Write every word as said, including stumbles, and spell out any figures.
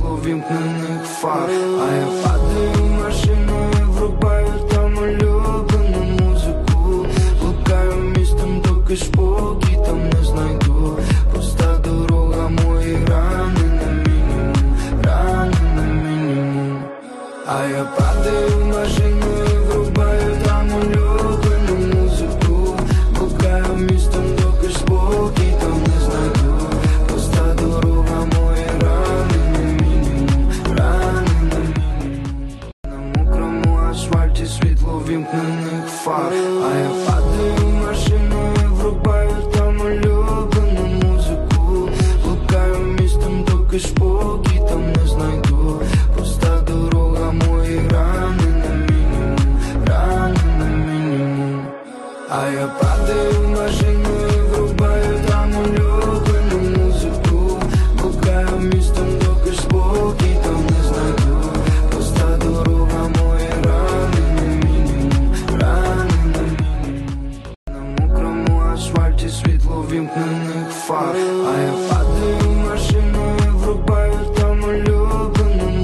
світло вімкнених фар. А я падаю в машину і врубаю там улюблену музику. Блукаю містом, доки спокій там не знайду. Пуста дорога, мої рани на мінімум, рани на мінімум. А я падаю в машину і врубаю там улюблену музику. Блукаю містом, доки спокій там не знайду. Пуста дорога, мої рани на мінімум, рани на мінімум. На мокрому асфальті світло вімкнених фар. А я падаю в машину і врубаю там улюблену музику. Блукаю містом, доки спокій там не знайду. Пуста дорога, мої рани на мінімум, рани на мінімум. А я падаю в машину і врубаю там улюблену музику. Блукаю містом, доки спокій там не знайду. Пуста дорога, мої рани на мінімум, рани на мінімум. На мокрому асфальті світло вімкнених фар. А я